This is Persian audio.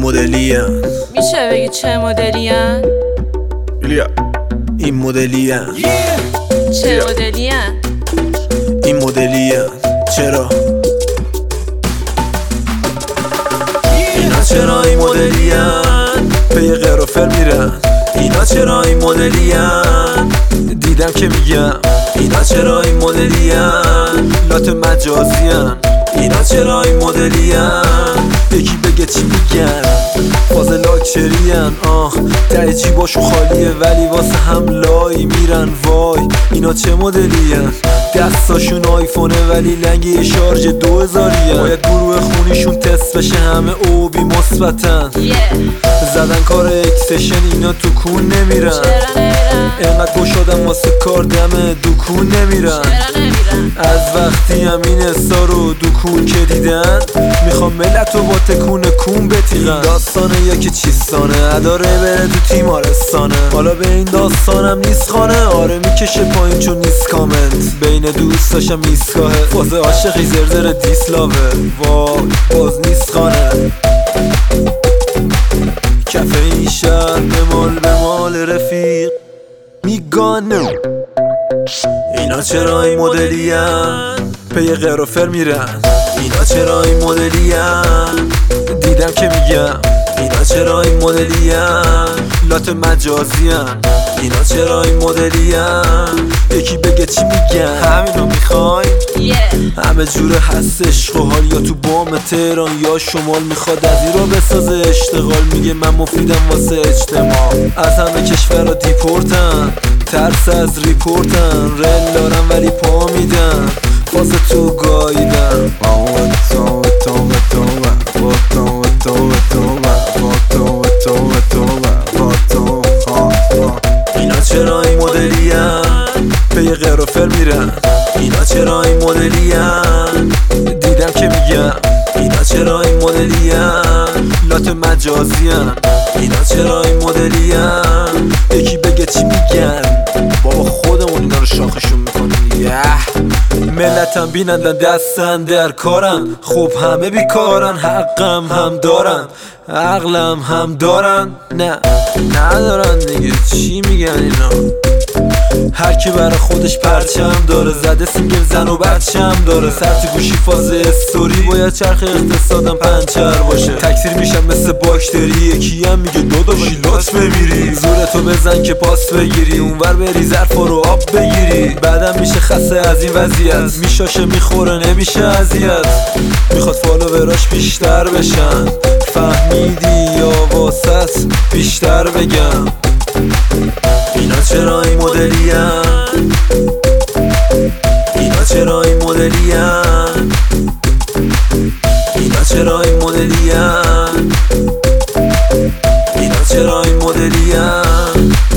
مدلیان. میشه بگی چه مدلیان؟ این مدلیان. چه مدلیان؟ این مدلیان. چرا؟ اینا چرا این مدلیان؟ به یه قرافر میرن. اینا چرا این مدلیان؟ دیدم که میگم اینا چرا این مدلیان؟ لات مجازیان. اینا چرا این مدلیان؟ یکی بگه چی میگن؟ فاز لاکچریان. ته جیباشو خالیه ولی واسه هم لای میرن. وای اینا چه مدلیان؟ دستاشون آیفونه ولی لنگ شارژ 2000. باید گروه خونیشون تست بشه، همه او بی مثبتن. زدن کار اکسشن، اینا تو کون نمیرن. اینقدر گشادم واسه کار دم دکون نمیرن. از وقتی همین استارو دکون که دیدن، میخوام ملت رو با تکون کون بتیغن. داستانه یا که چیستانه، اداره بره تو تیمارستانه. حالا به این داستانم نیست خانه. آره میکشه پایین چون نیست کامنت. بین دوستاشم ایستگاهه، فاز عاشقی زرزر دیسلاوه. وای باز نیست خانه. کفه این شهر به مال رفیق میگانه. اینا چرا این مدلیان؟ به یه قرافر میرن. اینا چرا این مدلیان؟ دیدم که میگم اینا چرا این مدلیان؟ لات مجازیان. اینا چرا این مدلیان؟ یکی بگه چی میگن؟ همینو میخوای؟ همه جوره هست عشق و حال، یا تو بام تهران یا شمال. میخواد از ایران بسازه اشتغال، میگه من مفیدم واسه اجتماع. از همه کشورها دیپورتن، ترس از ریپورتن. رل دارم ولی پا میدن، فاز تو گاییدن. اینا چرا این مدلیان؟ به یه قرافر میرن. اینا چرا این مدلیان؟ دیدم که میگم اینا چرا این مدلیان؟ لات مجازیان. اینا چرا این مدلیان؟ یکی بگه چی میگن؟ بابا خودمون اینا رو شاخشون میکنیم دیگه. ملتم بینندن دستن در کارن. خب همه بیکارن، حقم هم دارن، عقلم هم دارن. نه ندارن دیگه، چی میگن اینا؟ هر کی برای خودش پرچم داره، زده سینگل زن و بچم داره. سر تو گوشی فاز استوری، باید چرخ اقتصادم پنچر باشه. تکثیر میشم مثل باکتری، یکی هم میگه داداشی لات بمیری. زورتو بزن که پاس بگیری، اونور بری ظرفا رو آب بگیری. بعدم میشه خسته از این وضعیت، میشاشه میخوره نمیشه اذیت. میخواد فالووراش بیشتر بشن، فهمیدی یا واسط بیشتر بگم؟ اینا چرا این مدلیان؟ اینا چرا این مدلیان؟ اینا چرا این مدلیان؟ اینا چرا این مدلیان؟